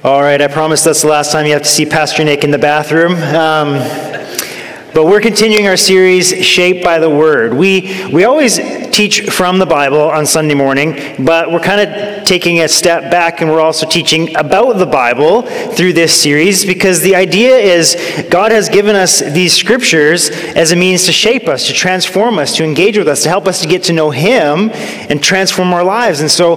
All right, I promise that's the last time you have to see Pastor Nick in the bathroom. But we're continuing our series, Shaped by the Word. We always teach from the Bible on Sunday morning, but we're kind of taking a step back and we're also teaching about the Bible through this series because the idea is God has given us these scriptures as a means to shape us, to transform us, to engage with us, to help us to get to know Him and transform our lives. And so,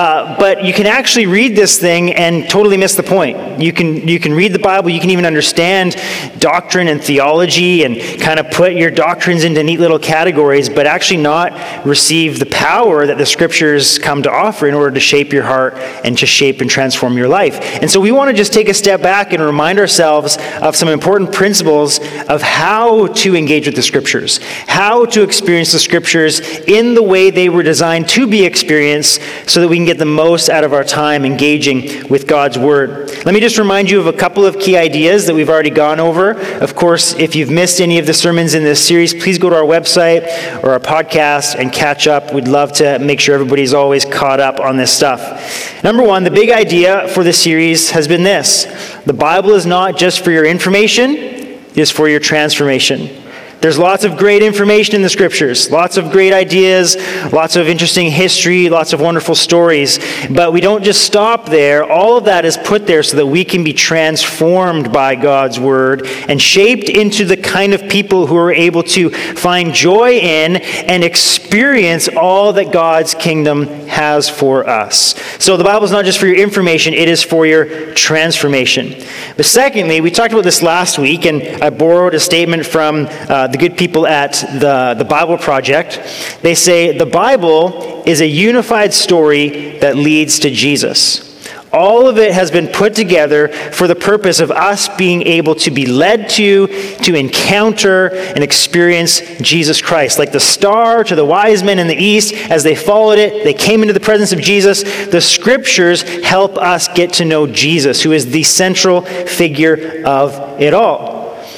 but you can actually read this thing and totally miss the point. You can read the Bible, you can even understand doctrine and theology and kind of put your doctrines into neat little categories, but actually not receive the power that the scriptures come to offer in order to shape your heart and to shape and transform your life. And so we want to just take a step back and remind ourselves of some important principles of how to engage with the scriptures, how to experience the scriptures in the way they were designed to be experienced so that we can get the most out of our time engaging with God's Word. Let me just remind you of a couple of key ideas that we've already gone over. Of course, if you've missed any of the sermons in this series, please go to our website or our podcast and catch up. We'd love to make sure everybody's always caught up on this stuff. Number one, the big idea for this series has been this: the Bible is not just for your information, it is for your transformation. There's lots of great information in the scriptures, lots of great ideas, lots of interesting history, lots of wonderful stories. But we don't just stop there. All of that is put there so that we can be transformed by God's Word and shaped into the kind of people who are able to find joy in and experience all that God's kingdom has for us. So the Bible is not just for your information, it is for your transformation. But secondly, we talked about this last week, and I borrowed a statement from the good people at the Bible Project. They say the Bible is a unified story that leads to Jesus. All of it has been put together for the purpose of us being able to be led to encounter and experience Jesus Christ. Like the star to the wise men in the east, as they followed it, they came into the presence of Jesus. The scriptures help us get to know Jesus, who is the central figure of it all.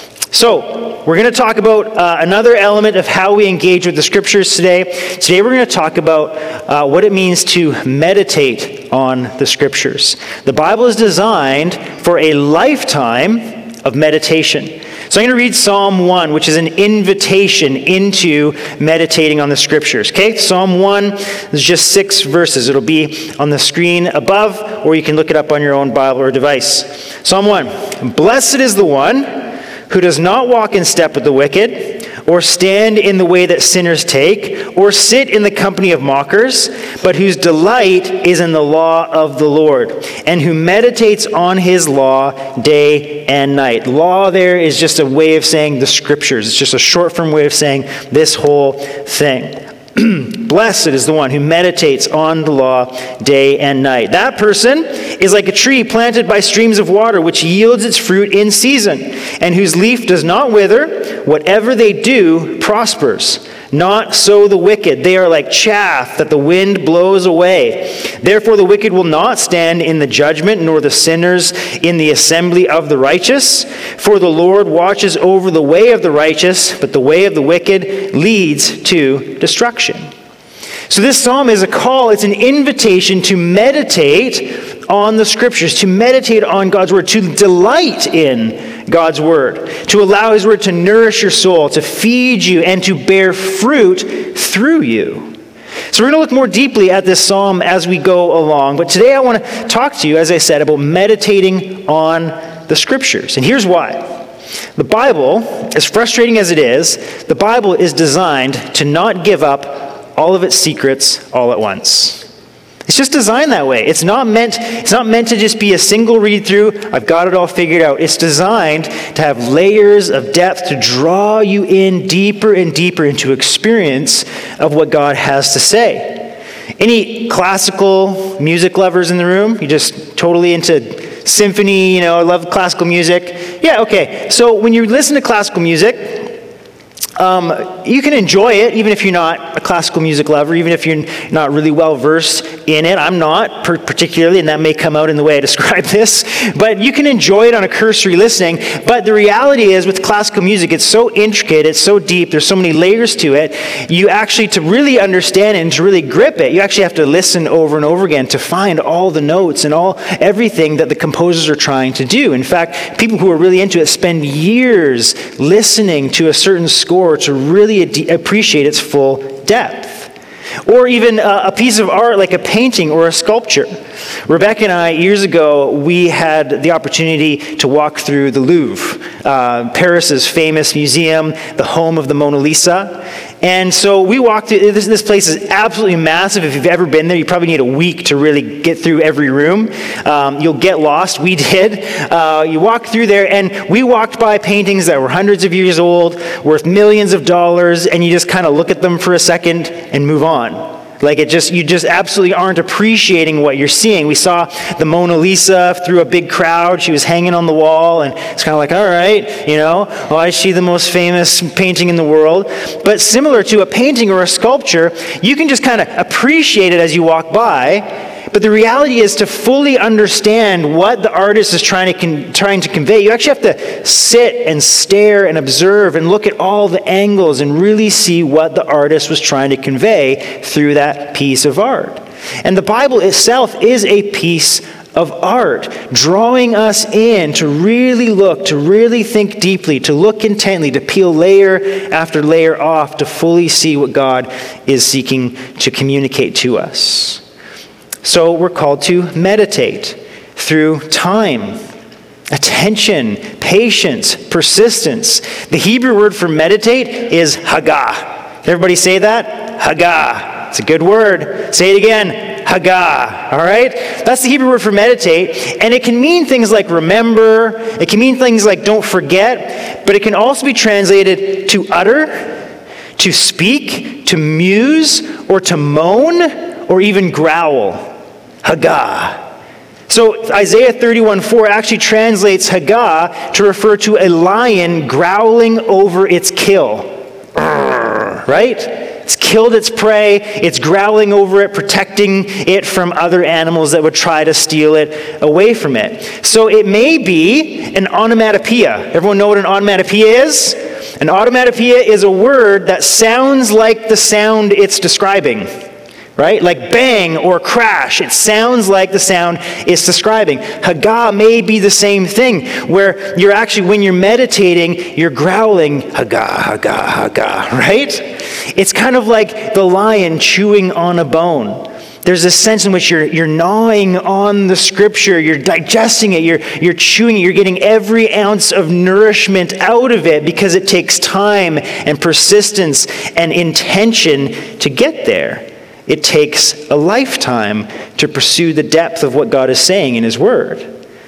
So, we're going to talk about another element of how we engage with the scriptures today. Today we're going to talk about what it means to meditate on the scriptures. The Bible is designed for a lifetime of meditation. So I'm going to read Psalm 1, which is an invitation into meditating on the scriptures. Okay, Psalm 1 is just 6 verses. It'll be on the screen above, or you can look it up on your own Bible or device. Psalm 1, blessed is the one who does not walk in step with the wicked, or stand in the way that sinners take, or sit in the company of mockers, but whose delight is in the law of the Lord, and who meditates on his law day and night. Law there is just a way of saying the scriptures. It's just a short form way of saying this whole thing. Blessed is the one who meditates on the law day and night. That person is like a tree planted by streams of water, which yields its fruit in season, and whose leaf does not wither. Whatever they do prospers. Not so the wicked. They are like chaff that the wind blows away. Therefore the wicked will not stand in the judgment, nor the sinners in the assembly of the righteous. For the Lord watches over the way of the righteous, but the way of the wicked leads to destruction. So this psalm is a call, it's an invitation to meditate on the scriptures, to meditate on God's word, to delight in God's word, to allow his word to nourish your soul, to feed you, and to bear fruit through you. So we're going to look more deeply at this psalm as we go along. But today I want to talk to you, as I said, about meditating on the scriptures. And here's why. The Bible, as frustrating as it is, the Bible is designed to not give up all of its secrets all at once. It's just designed that way. It's not meant to just be a single read through. I've got it all figured out. It's designed to have layers of depth to draw you in deeper and deeper into experience of what God has to say. Any classical music lovers in the room? You just totally into symphony, I love classical music. Yeah, okay. So when you listen to classical music, you can enjoy it even if you're not a classical music lover, even if you're not really well versed in it. I'm not particularly, and that may come out in the way I describe this, but you can enjoy it on a cursory listening. But the reality is with classical music, it's so intricate, it's so deep, there's so many layers to it. You actually, to really understand it and to really grip it, you actually have to listen over and over again to find all the notes and everything that the composers are trying to do. In fact, people who are really into it spend years listening to a certain score to really appreciate its full depth. Or even a piece of art like a painting or a sculpture. Rebecca and I, years ago, we had the opportunity to walk through the Louvre, Paris's famous museum, the home of the Mona Lisa. And so we walked through, this place is absolutely massive. If you've ever been there, you probably need a week to really get through every room. You'll get lost. We did. You walk through there, and we walked by paintings that were hundreds of years old, worth millions of dollars, and you just kind of look at them for a second and move on. Like you just absolutely aren't appreciating what you're seeing. We saw the Mona Lisa through a big crowd. She was hanging on the wall, and it's kind of like, all right, why is she the most famous painting in the world? But similar to a painting or a sculpture, you can just kind of appreciate it as you walk by. But the reality is, to fully understand what the artist is trying to convey, you actually have to sit and stare and observe and look at all the angles and really see what the artist was trying to convey through that piece of art. And the Bible itself is a piece of art, drawing us in to really look, to really think deeply, to look intently, to peel layer after layer off to fully see what God is seeking to communicate to us. So we're called to meditate through time, attention, patience, persistence. The Hebrew word for meditate is hagah. Everybody say that? Hagah. It's a good word. Say it again. Hagah. All right? That's the Hebrew word for meditate. And it can mean things like remember. It can mean things like don't forget. But it can also be translated to utter, to speak, to muse, or to moan, or even growl. Hagah. So Isaiah 31:4 actually translates Hagah to refer to a lion growling over its kill. Right? It's killed its prey, it's growling over it, protecting it from other animals that would try to steal it away from it. So it may be an onomatopoeia. Everyone know what an onomatopoeia is? An onomatopoeia is a word that sounds like the sound it's describing. Right? Like bang or crash. It sounds like the sound it's describing. Hagah may be the same thing, where you're actually, when you're meditating, you're growling, Hagah, Hagah, Hagah, right? It's kind of like the lion chewing on a bone. There's a sense in which you're gnawing on the scripture, you're digesting it, you're chewing it, you're getting every ounce of nourishment out of it because it takes time and persistence and intention to get there. It takes a lifetime to pursue the depth of what God is saying in His Word.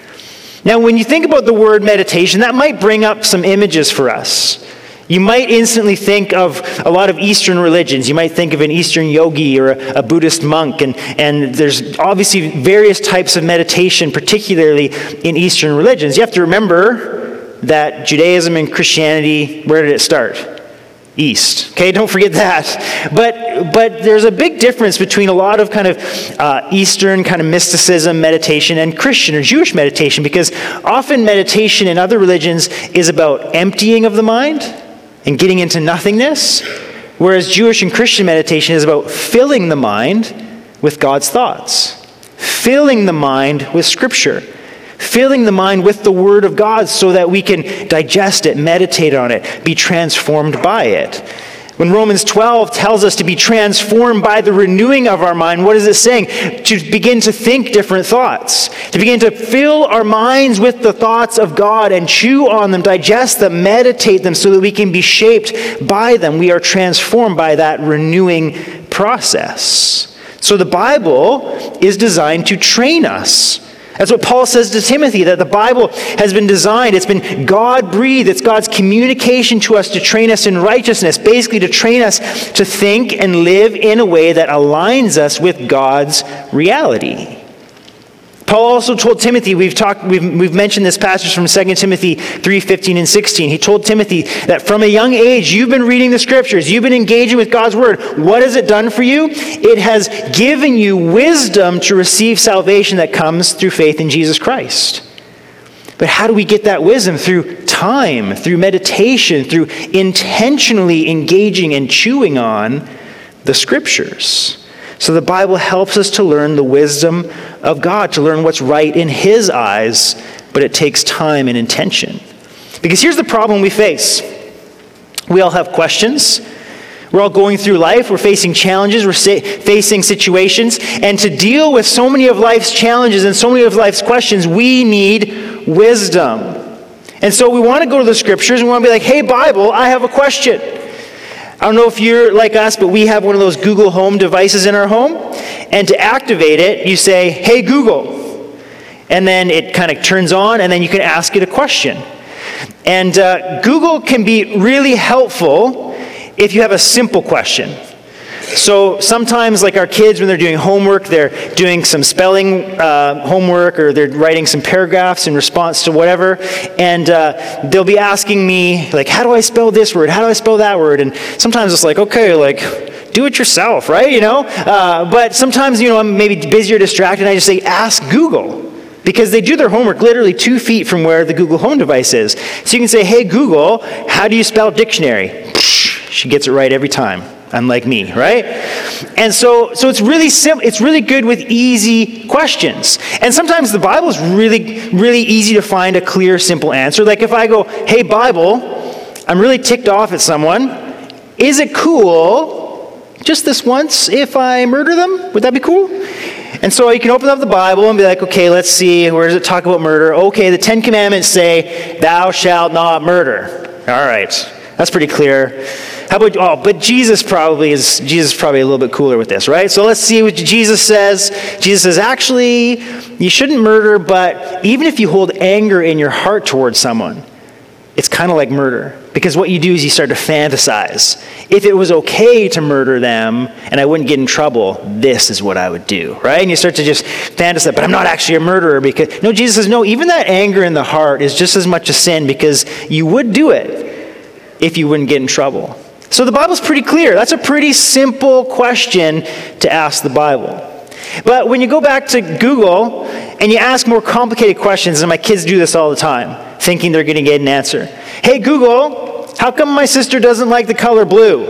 Now, when you think about the word meditation, that might bring up some images for us. You might instantly think of a lot of Eastern religions. You might think of an Eastern yogi or a Buddhist monk, and there's obviously various types of meditation, particularly in Eastern religions. You have to remember that Judaism and Christianity, where did it start? East. Okay, don't forget that. But there's a big difference between a lot of kind of Eastern kind of mysticism, meditation, and Christian or Jewish meditation, because often meditation in other religions is about emptying of the mind and getting into nothingness, whereas Jewish and Christian meditation is about filling the mind with God's thoughts, filling the mind with Scripture, filling the mind with the Word of God so that we can digest it, meditate on it, be transformed by it. When Romans 12 tells us to be transformed by the renewing of our mind, what is it saying? To begin to think different thoughts, to begin to fill our minds with the thoughts of God and chew on them, digest them, meditate them so that we can be shaped by them. We are transformed by that renewing process. So the Bible is designed to train us. That's what Paul says to Timothy, that the Bible has been designed, it's been God-breathed, it's God's communication to us to train us in righteousness, basically to train us to think and live in a way that aligns us with God's reality. Paul also told Timothy, we've mentioned this passage from 2 Timothy 3:15 and 16. He told Timothy that from a young age, you've been reading the scriptures, you've been engaging with God's word. What has it done for you? It has given you wisdom to receive salvation that comes through faith in Jesus Christ. But how do we get that wisdom? Through time, through meditation, through intentionally engaging and chewing on the scriptures. So the Bible helps us to learn the wisdom of God, to learn what's right in His eyes, but it takes time and intention. Because here's the problem we face. We all have questions. We're all going through life. We're facing challenges. We're facing situations. And to deal with so many of life's challenges and so many of life's questions, we need wisdom. And so we want to go to the scriptures and we want to be like, hey, Bible, I have a question. I don't know if you're like us, but we have one of those Google Home devices in our home. And to activate it, you say, hey, Google. And then it kind of turns on, and then you can ask it a question. And Google can be really helpful if you have a simple question. So sometimes, like our kids, when they're doing homework, they're doing some spelling homework, or they're writing some paragraphs in response to whatever, and they'll be asking me, like, how do I spell this word? How do I spell that word? And sometimes it's like, okay, like, do it yourself, right? But sometimes, I'm maybe busy or distracted, and I just say, ask Google. Because they do their homework literally 2 feet from where the Google Home device is. So you can say, hey, Google, how do you spell dictionary? She gets it right every time. Unlike me, right? And so it's really simple. It's really good with easy questions. And sometimes the Bible is really, really easy to find a clear, simple answer. Like if I go, hey, Bible, I'm really ticked off at someone. Is it cool, just this once, if I murder them? Would that be cool? And so you can open up the Bible and be like, okay, let's see, where does it talk about murder? Okay, the 10 Commandments say, thou shalt not murder. All right, that's pretty clear. How about, but Jesus probably a little bit cooler with this, right? So let's see what Jesus says. Jesus says, actually, you shouldn't murder, but even if you hold anger in your heart towards someone, it's kind of like murder. Because what you do is you start to fantasize. If it was okay to murder them and I wouldn't get in trouble, this is what I would do, right? And you start to just fantasize, but I'm not actually a murderer. Because no, Jesus says, no, even that anger in the heart is just as much a sin because you would do it if you wouldn't get in trouble. So the Bible's pretty clear. That's a pretty simple question to ask the Bible. But when you go back to Google and you ask more complicated questions, and my kids do this all the time, thinking they're going to get an answer. Hey, Google, how come my sister doesn't like the color blue?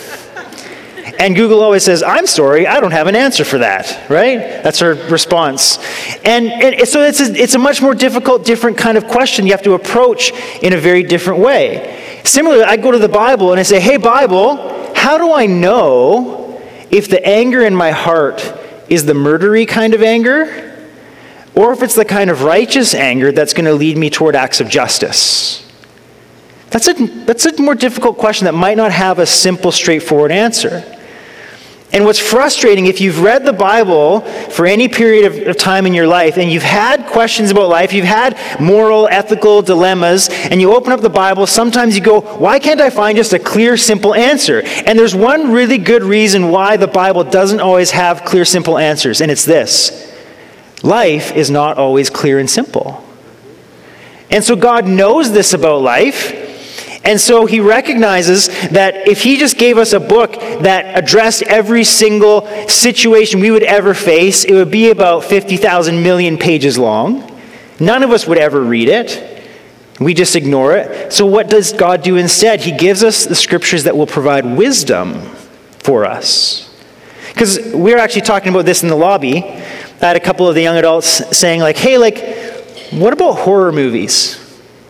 And Google always says, I'm sorry, I don't have an answer for that, right? That's her response. And so it's a much more difficult, different kind of question you have to approach in a very different way. Similarly, I go to the Bible and I say, hey, Bible, how do I know if the anger in my heart is the murdery kind of anger, or if it's the kind of righteous anger that's going to lead me toward acts of justice? That's a more difficult question that might not have a simple, straightforward answer. And what's frustrating, if you've read the Bible for any period of time in your life, and you've had questions about life, you've had moral, ethical dilemmas, and you open up the Bible, sometimes you go, why can't I find just a clear, simple answer? And there's one really good reason why the Bible doesn't always have clear, simple answers, and it's this. Life is not always clear and simple. And so God knows this about life. And so he recognizes that if he just gave us a book that addressed every single situation we would ever face, it would be about 50,000 million pages long. None of us would ever read it. We just ignore it. So what does God do instead? He gives us the scriptures that will provide wisdom for us. Because we were actually talking about this in the lobby. I had a couple of the young adults saying like, hey, what about horror movies?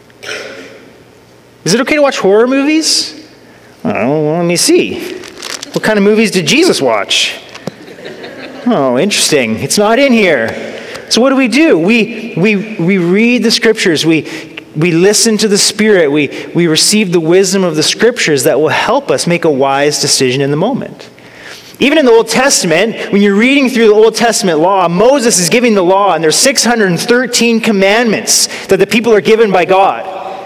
Is it okay to watch horror movies? Oh, let me see. What kind of movies did Jesus watch? Oh, interesting. It's not in here. So what do? We read the scriptures. We listen to the Spirit. We receive the wisdom of the scriptures that will help us make a wise decision in the moment. Even in the Old Testament, when you're reading through the Old Testament law, Moses is giving the law, and there's 613 commandments that the people are given by God.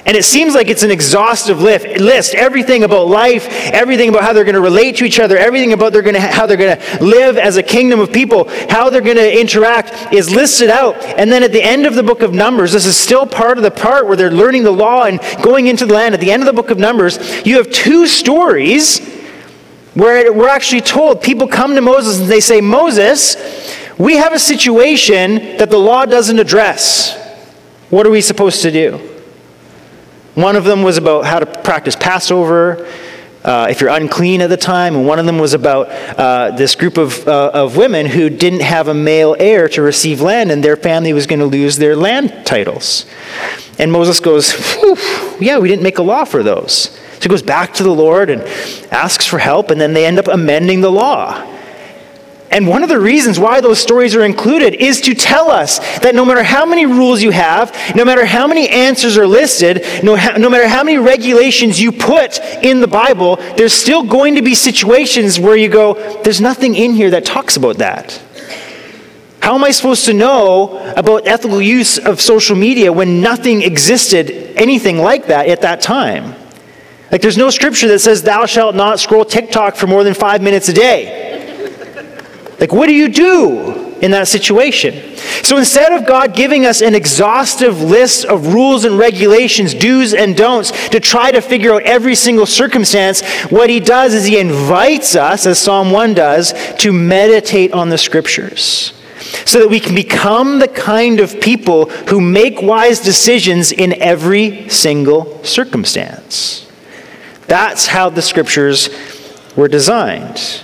And it seems like it's an exhaustive list. Everything about life, everything about how they're going to relate to each other, everything about how they're going to live as a kingdom of people, how they're going to interact is listed out. And then at the end of the book of Numbers, this is still part of the part where they're learning the law and going into the land. At the end of the book of Numbers, you have two stories where we're actually told, people come to Moses and they say, Moses, we have a situation that the law doesn't address. What are we supposed to do? One of them was about how to practice Passover, if you're unclean at the time, and one of them was about this group of women who didn't have a male heir to receive land, and their family was going to lose their land titles. And Moses goes, yeah, we didn't make a law for those. So he goes back to the Lord and asks for help, and then they end up amending the law. And one of the reasons why those stories are included is to tell us that no matter how many rules you have, no matter how many answers are listed, no matter how many regulations you put in the Bible, there's still going to be situations where you go, there's nothing in here that talks about that. How am I supposed to know about ethical use of social media when nothing existed, anything like that at that time? Like there's no scripture that says, thou shalt not scroll TikTok for more than 5 minutes a day. Like, what do you do in that situation? So instead of God giving us an exhaustive list of rules and regulations, do's and don'ts, to try to figure out every single circumstance, what he does is he invites us, as Psalm 1 does, to meditate on the scriptures, so that we can become the kind of people who make wise decisions in every single circumstance. That's how the scriptures were designed.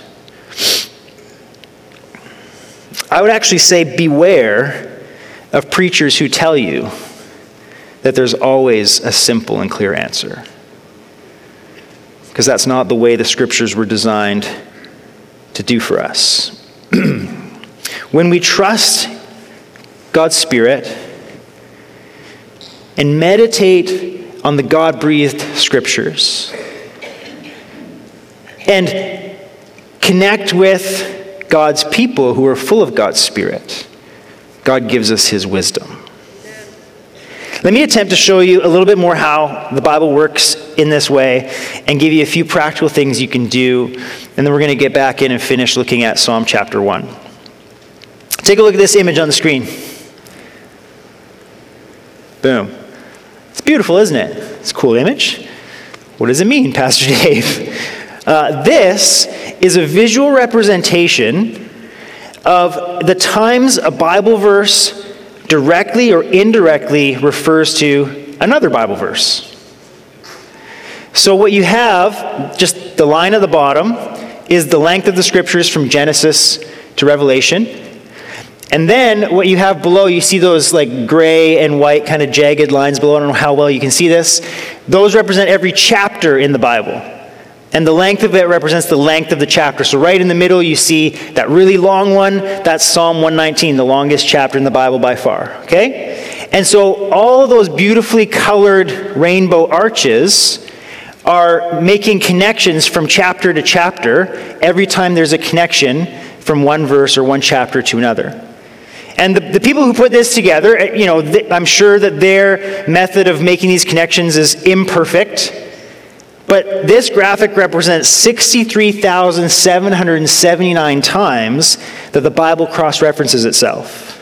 I would actually say beware of preachers who tell you that there's always a simple and clear answer. Because that's not the way the scriptures were designed to do for us. When we trust God's Spirit and meditate on the God-breathed scriptures and connect with God's people who are full of God's Spirit, God gives us his wisdom. Let me attempt to show you a little bit more how the Bible works in this way and give you a few practical things you can do, and then we're going to get back in and finish looking at Psalm chapter 1. Take a look at this image on the screen. Boom. It's beautiful, isn't it? It's a cool image. What does it mean, Pastor Dave? This is a visual representation of the times a Bible verse directly or indirectly refers to another Bible verse. So what you have, just the line at the bottom, is the length of the scriptures from Genesis to Revelation. And then what you have below, you see those like gray and white kind of jagged lines below. I don't know how well you can see this. Those represent every chapter in the Bible. And the length of it represents the length of the chapter. So right in the middle, you see that really long one. That's Psalm 119, the longest chapter in the Bible by far. Okay? And so all those beautifully colored rainbow arches are making connections from chapter to chapter every time there's a connection from one verse or one chapter to another. And the people who put this together, I'm sure that their method of making these connections is imperfect. But this graphic represents 63,779 times that the Bible cross-references itself.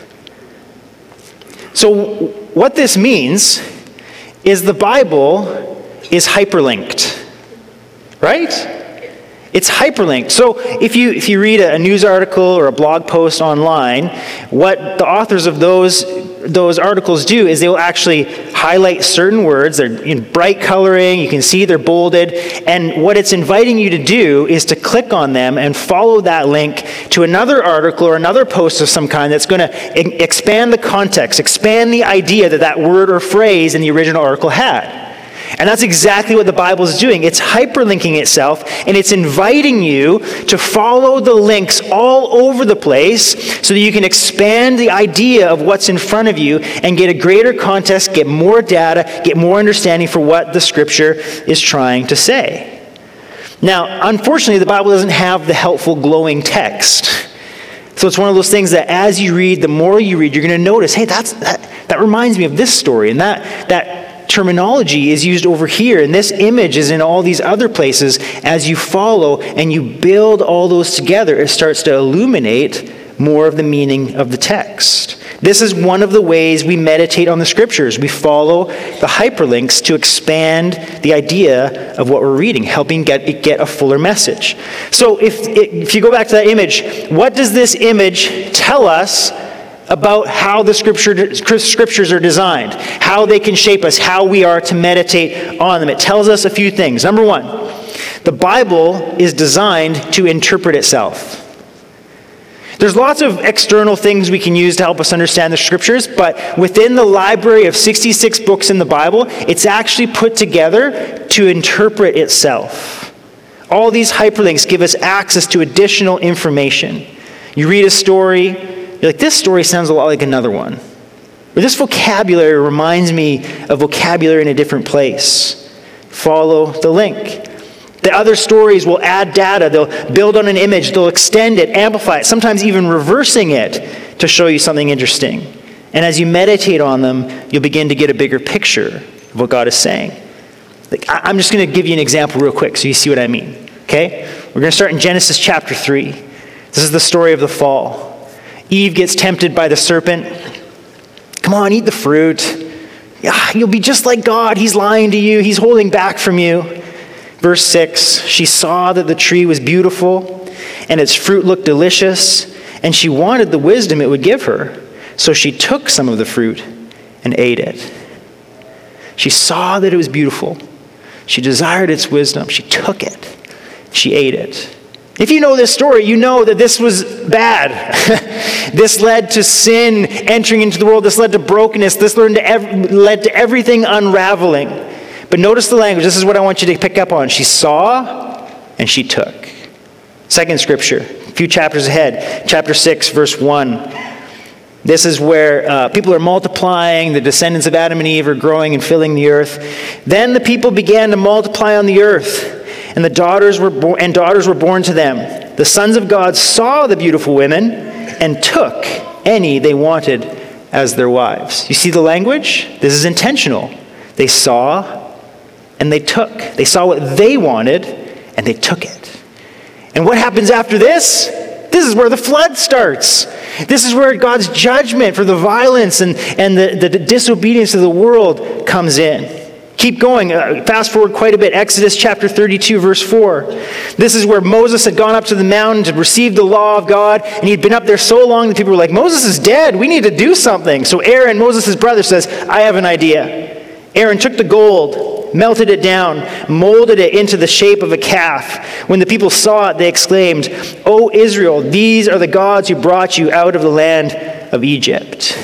So what this means is the Bible is hyperlinked, right? It's hyperlinked. So if you read a news article or a blog post online, what the authors of those articles do is they will actually highlight certain words. They're in bright coloring. You can see they're bolded. And what it's inviting you to do is to click on them and follow that link to another article or another post of some kind that's going to expand the context, expand the idea that word or phrase in the original article had. And that's exactly what the Bible is doing. It's hyperlinking itself, and it's inviting you to follow the links all over the place so that you can expand the idea of what's in front of you and get a greater context, get more data, get more understanding for what the Scripture is trying to say. Now, unfortunately, the Bible doesn't have the helpful glowing text. So it's one of those things that as you read, the more you read, you're going to notice, hey, that reminds me of this story, and that terminology is used over here, and this image is in all these other places. As you follow and you build all those together, it starts to illuminate more of the meaning of the text. This is one of the ways we meditate on the scriptures. We follow the hyperlinks to expand the idea of what we're reading, helping get a fuller message. So if you go back to that image, what does this image tell us about how the scriptures are designed, how they can shape us, how we are to meditate on them? It tells us a few things. Number one, the Bible is designed to interpret itself. There's lots of external things we can use to help us understand the scriptures, but within the library of 66 books in the Bible, it's actually put together to interpret itself. All these hyperlinks give us access to additional information. You read a story, you're like, this story sounds a lot like another one. Or this vocabulary reminds me of vocabulary in a different place. Follow the link. The other stories will add data. They'll build on an image. They'll extend it, amplify it, sometimes even reversing it to show you something interesting. And as you meditate on them, you'll begin to get a bigger picture of what God is saying. I'm just going to give you an example real quick so you see what I mean. Okay? We're going to start in Genesis chapter 3. This is the story of the fall. Eve gets tempted by the serpent. Come on, eat the fruit. Yeah, you'll be just like God. He's lying to you. He's holding back from you. Verse 6, she saw that the tree was beautiful and its fruit looked delicious, and she wanted the wisdom it would give her. So she took some of the fruit and ate it. She saw that it was beautiful. She desired its wisdom. She took it. She ate it. If you know this story, you know that this was bad. This led to sin entering into the world. This led to brokenness. This led to everything unraveling. But notice the language. This is what I want you to pick up on. She saw and she took. Second scripture, a few chapters ahead, chapter 6, verse 1. This is where people are multiplying. The descendants of Adam and Eve are growing and filling the earth. Then the people began to multiply on the earth, and daughters were born to them. The sons of God saw the beautiful women and took any they wanted as their wives. You see the language? This is intentional. They saw and they took. They saw what they wanted, and they took it. And what happens after this? This is where the flood starts. This is where God's judgment for the violence and the disobedience of the world comes in. Keep going. Fast forward quite a bit. Exodus chapter 32, verse 4. This is where Moses had gone up to the mountain to receive the law of God, and he'd been up there so long that people were like, Moses is dead. We need to do something. So Aaron, Moses' brother, says, I have an idea. Aaron took the gold, melted it down, molded it into the shape of a calf. When the people saw it, they exclaimed, O Israel, these are the gods who brought you out of the land of Egypt.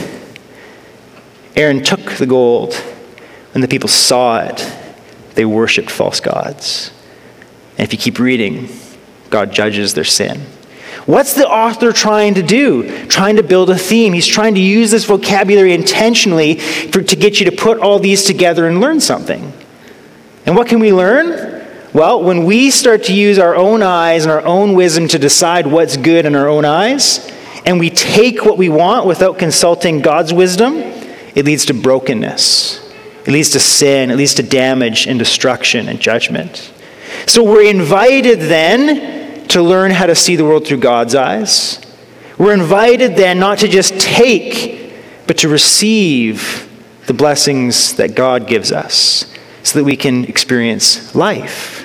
Aaron took the gold. When the people saw it, they worshipped false gods. And if you keep reading, God judges their sin. What's the author trying to do? Trying to build a theme. He's trying to use this vocabulary intentionally to get you to put all these together and learn something. And what can we learn? Well, when we start to use our own eyes and our own wisdom to decide what's good in our own eyes, and we take what we want without consulting God's wisdom, it leads to brokenness. It leads to sin. It leads to damage and destruction and judgment. So we're invited then to learn how to see the world through God's eyes. We're invited then not to just take, but to receive the blessings that God gives us so that we can experience life.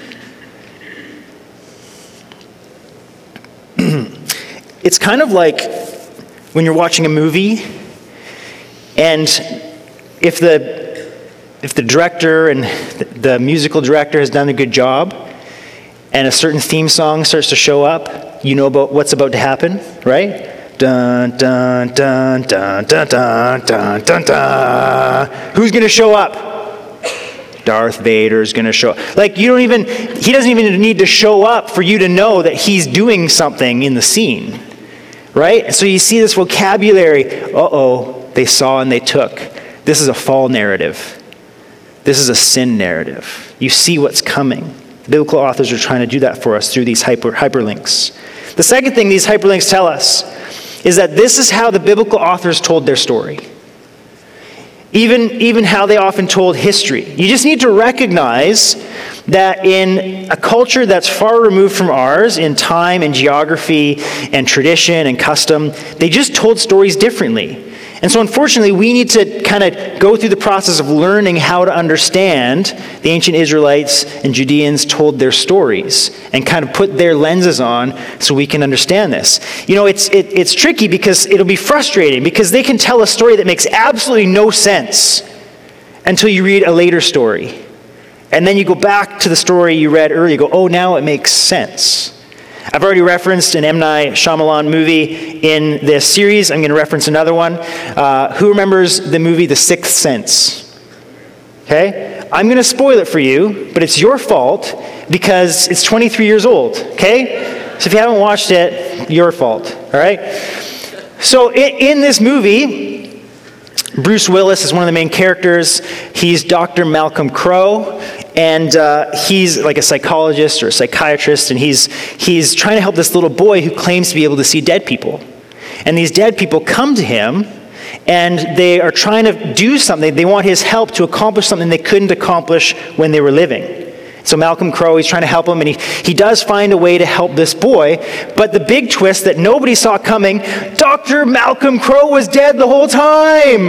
It's kind of like when you're watching a movie, and if the director and the musical director has done a good job, and a certain theme song starts to show up, you know about what's about to happen, right? Dun, dun, dun, dun, dun, dun, dun, dun, dun. Who's going to show up? Darth Vader's going to show up. Like, he doesn't even need to show up for you to know that he's doing something in the scene, right? So you see this vocabulary. They saw and they took. This is a fall narrative. This is a sin narrative. You see what's coming. Biblical authors are trying to do that for us through these hyperlinks. The second thing these hyperlinks tell us is that this is how the biblical authors told their story. even how they often told history. You just need to recognize that in a culture that's far removed from ours in time and geography and tradition and custom, they just told stories differently. And so unfortunately, we need to kind of go through the process of learning how to understand the ancient Israelites and Judeans told their stories and kind of put their lenses on so we can understand this. You know, it's tricky because it'll be frustrating because they can tell a story that makes absolutely no sense until you read a later story. And then you go back to the story you read earlier, you go, oh, now it makes sense. I've already referenced an M. Night Shyamalan movie in this series. I'm going to reference another one. Who remembers the movie The Sixth Sense? Okay? I'm going to spoil it for you, but it's your fault because it's 23 years old. Okay? So if you haven't watched it, your fault. All right? So in this movie, Bruce Willis is one of the main characters. He's Dr. Malcolm Crowe. And he's like a psychologist or a psychiatrist, and he's trying to help this little boy who claims to be able to see dead people. And these dead people come to him, and they are trying to do something. They want his help to accomplish something they couldn't accomplish when they were living. So Malcolm Crowe, he's trying to help him, and he does find a way to help this boy. But the big twist that nobody saw coming, Dr. Malcolm Crowe was dead the whole time.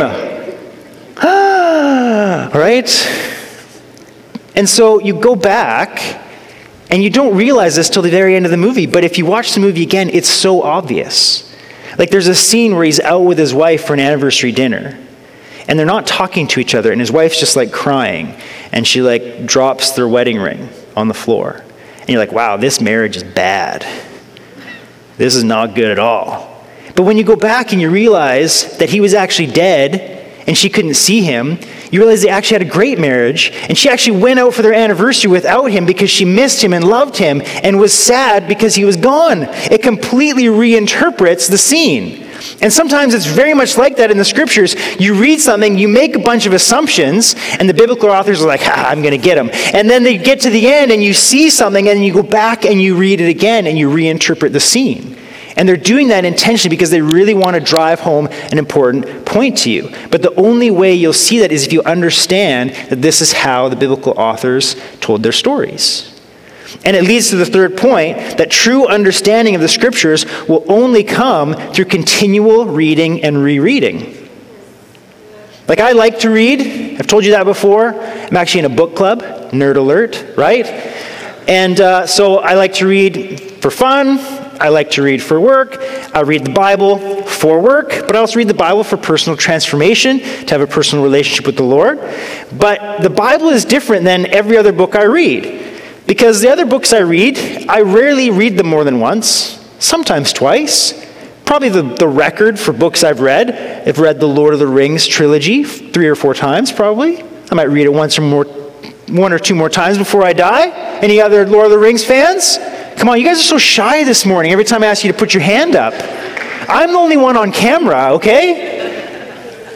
Right? And so you go back, and you don't realize this till the very end of the movie. But if you watch the movie again, it's so obvious. Like there's a scene where he's out with his wife for an anniversary dinner. And they're not talking to each other. And his wife's just like crying. And she like drops their wedding ring on the floor. And you're like, wow, this marriage is bad. This is not good at all. But when you go back and you realize that he was actually dead and she couldn't see him, you realize they actually had a great marriage, and she actually went out for their anniversary without him because she missed him and loved him and was sad because he was gone. It completely reinterprets the scene. And sometimes it's very much like that in the scriptures. You read something, you make a bunch of assumptions, and the biblical authors are like, I'm going to get them. And then they get to the end, and you see something, and you go back and you read it again, and you reinterpret the scene. And they're doing that intentionally because they really want to drive home an important point to you. But the only way you'll see that is if you understand that this is how the biblical authors told their stories. And it leads to the third point, that true understanding of the scriptures will only come through continual reading and rereading. Like I like to read. I've told you that before. I'm actually in a book club, nerd alert, right? And so I like to read for fun. I like to read for work. I read the Bible for work, but I also read the Bible for personal transformation, to have a personal relationship with the Lord. But the Bible is different than every other book I read, because the other books I read, I rarely read them more than once, sometimes twice. Probably the record for books I've read the Lord of the Rings trilogy 3 or 4 times probably. I might read it one or two more times before I die. Any other Lord of the Rings fans? Come on, you guys are so shy this morning. Every time I ask you to put your hand up. I'm the only one on camera, okay?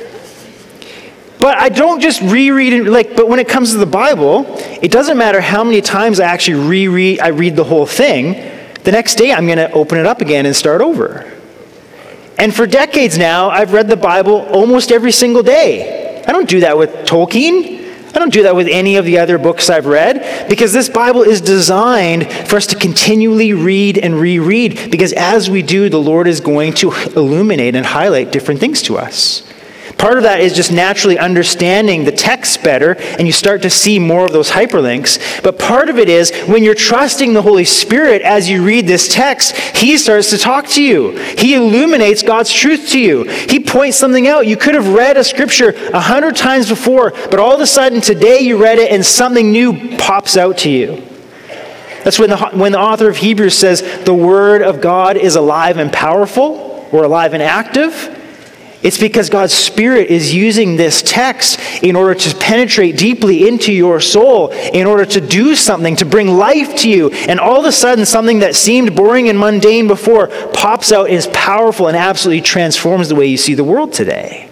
But I don't just reread it, but when it comes to the Bible, it doesn't matter how many times I actually read the whole thing. The next day I'm going to open it up again and start over. And for decades now, I've read the Bible almost every single day. I don't do that with Tolkien. I don't do that with any of the other books I've read, because this Bible is designed for us to continually read and reread, because as we do, the Lord is going to illuminate and highlight different things to us. Part of that is just naturally understanding the text better, and you start to see more of those hyperlinks. But part of it is when you're trusting the Holy Spirit as you read this text, He starts to talk to you. He illuminates God's truth to you. He points something out. You could have read a scripture 100 times before, but all of a sudden today you read it and something new pops out to you. That's when the author of Hebrews says the Word of God is alive and powerful, or alive and active. It's because God's Spirit is using this text in order to penetrate deeply into your soul, in order to do something, to bring life to you. And all of a sudden, something that seemed boring and mundane before pops out, is powerful, and absolutely transforms the way you see the world today.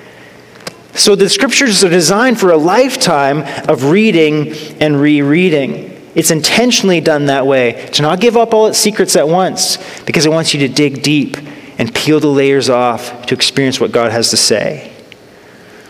So the scriptures are designed for a lifetime of reading and rereading. It's intentionally done that way, to not give up all its secrets at once, because it wants you to dig deep and peel the layers off to experience what God has to say.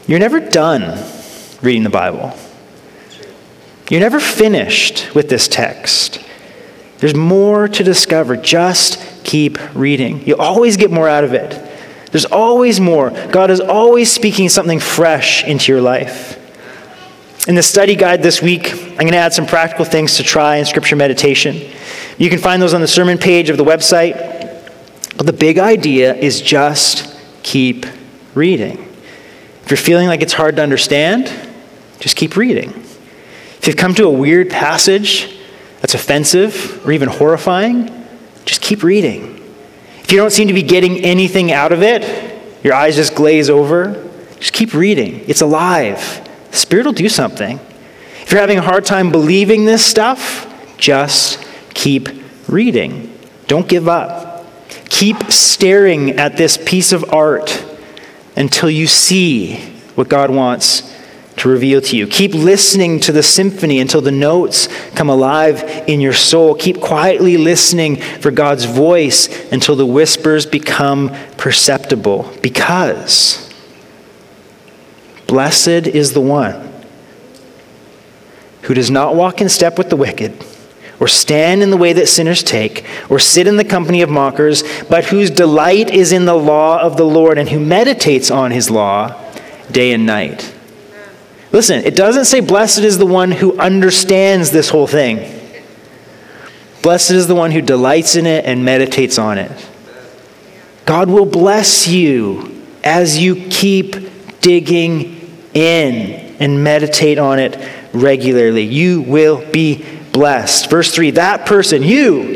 You're never done reading the Bible. You're never finished with this text. There's more to discover. Just keep reading. You'll always get more out of it. There's always more. God is always speaking something fresh into your life. In the study guide this week, I'm going to add some practical things to try in scripture meditation. You can find those on the sermon page of the website. But the big idea is just keep reading. If you're feeling like it's hard to understand, just keep reading. If you've come to a weird passage that's offensive or even horrifying, just keep reading. If you don't seem to be getting anything out of it, your eyes just glaze over, just keep reading. It's alive. The Spirit will do something. If you're having a hard time believing this stuff, just keep reading. Don't give up. Keep staring at this piece of art until you see what God wants to reveal to you. Keep listening to the symphony until the notes come alive in your soul. Keep quietly listening for God's voice until the whispers become perceptible. Because blessed is the one who does not walk in step with the wicked, or stand in the way that sinners take, or sit in the company of mockers, but whose delight is in the law of the Lord, and who meditates on his law day and night. Listen, it doesn't say blessed is the one who understands this whole thing. Blessed is the one who delights in it and meditates on it. God will bless you as you keep digging in and meditate on it regularly. You will be blessed. Verse 3, that person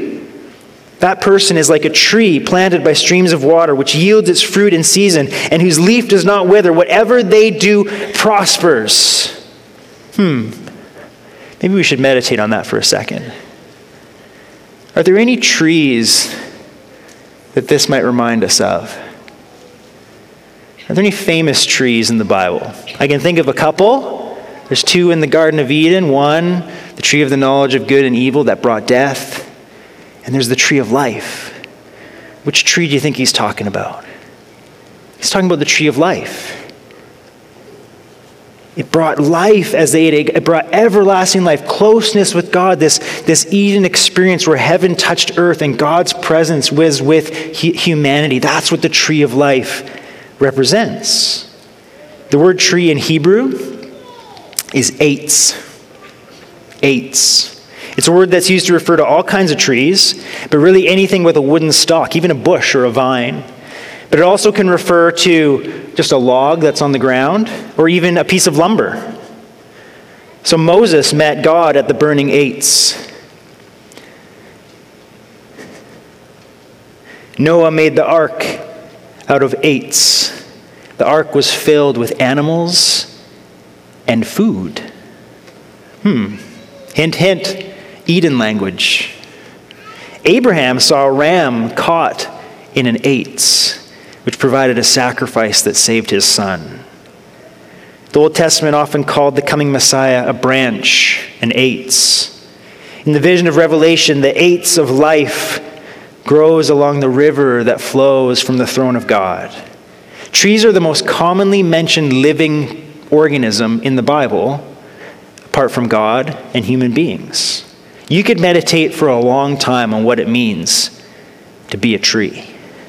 is like a tree planted by streams of water, which yields its fruit in season, and whose leaf does not wither. Whatever they do prospers. Maybe we should meditate on that for a second. Are there any trees that this might remind us of? Are there any famous trees in the Bible? I can think of a couple. There's two in the Garden of Eden. One, the tree of the knowledge of good and evil that brought death. And there's the tree of life. Which tree do you think he's talking about? He's talking about the tree of life. It brought life as they ate. It brought everlasting life, closeness with God, this Eden experience where heaven touched earth and God's presence was with humanity. That's what the tree of life represents. The word tree in Hebrew is eitz. Eitz. It's a word that's used to refer to all kinds of trees, but really anything with a wooden stalk, even a bush or a vine. But it also can refer to just a log that's on the ground, or even a piece of lumber. So Moses met God at the burning eitz. Noah made the ark out of eitz. The ark was filled with animals and food. Hint, hint. Eden language. Abraham saw a ram caught in an eitz, which provided a sacrifice that saved his son. The Old Testament often called the coming Messiah a branch, an eitz. In the vision of Revelation, the eitz of life grows along the river that flows from the throne of God. Trees are the most commonly mentioned living organism in the Bible, apart from God and human beings. You could meditate for a long time on what it means to be a tree.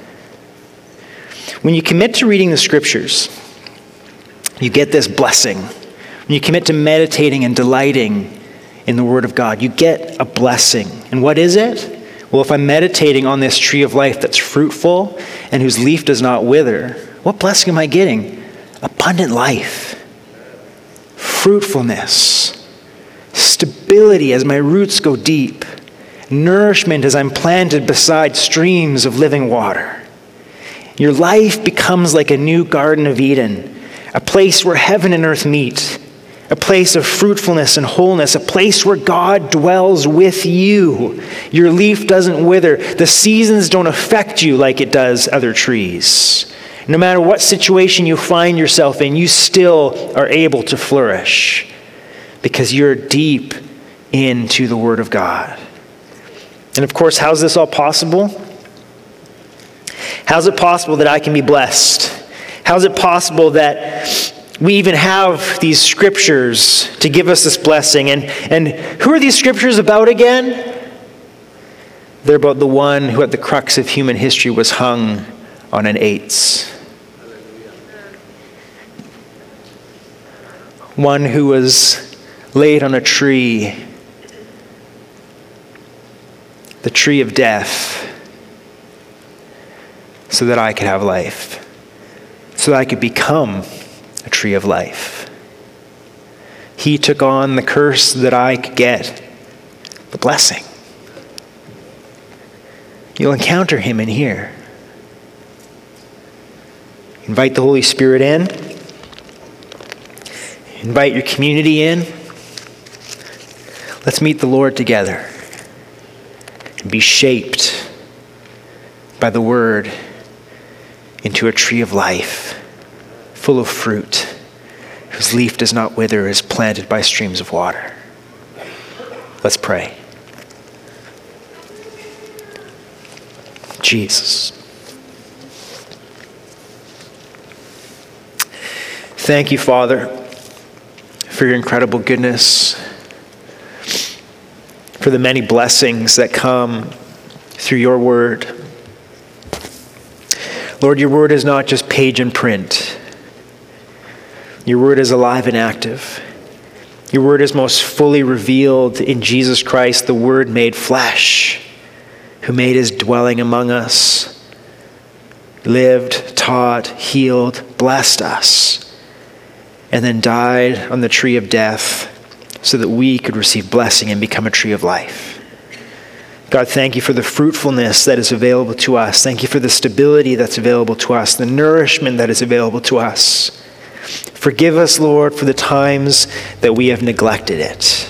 When you commit to reading the scriptures, you get this blessing. When you commit to meditating and delighting in the Word of God, you get a blessing. And what is it? Well, if I'm meditating on this tree of life that's fruitful and whose leaf does not wither, what blessing am I getting? Abundant life, fruitfulness, stability as my roots go deep, nourishment as I'm planted beside streams of living water. Your life becomes like a new Garden of Eden, a place where heaven and earth meet, a place of fruitfulness and wholeness, a place where God dwells with you. Your leaf doesn't wither. The seasons don't affect you like it does other trees. No matter what situation you find yourself in, you still are able to flourish because you're deep into the Word of God. And of course, how's this all possible? How's it possible that I can be blessed? How's it possible that We even have these scriptures to give us this blessing. And who are these scriptures about again? They're about the one who at the crux of human history was hung on an eights. One who was laid on a tree, the tree of death, so that I could have life, so that I could become a tree of life. He took on the curse that I could get the blessing. You'll encounter him in here. Invite the Holy Spirit in. Invite your community in. Let's meet the Lord together and be shaped by the word into a tree of life, full of fruit, whose leaf does not wither, is planted by streams of water. Let's pray. Jesus, thank you, Father, for your incredible goodness, for the many blessings that come through your word. Lord, your word is not just page and print. Your word is alive and active. Your word is most fully revealed in Jesus Christ, the Word made flesh, who made his dwelling among us, lived, taught, healed, blessed us, and then died on the tree of death so that we could receive blessing and become a tree of life. God, thank you for the fruitfulness that is available to us. Thank you for the stability that's available to us, the nourishment that is available to us. Forgive us, Lord, for the times that we have neglected it.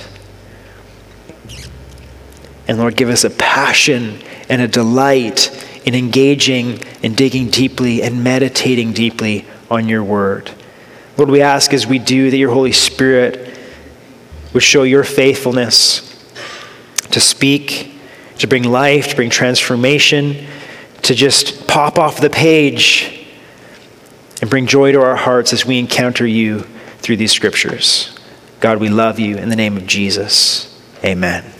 And Lord, give us a passion and a delight in engaging and digging deeply and meditating deeply on your word. Lord, we ask as we do that your Holy Spirit would show your faithfulness to speak, to bring life, to bring transformation, to just pop off the page and bring joy to our hearts as we encounter you through these scriptures. God, we love you in the name of Jesus. Amen.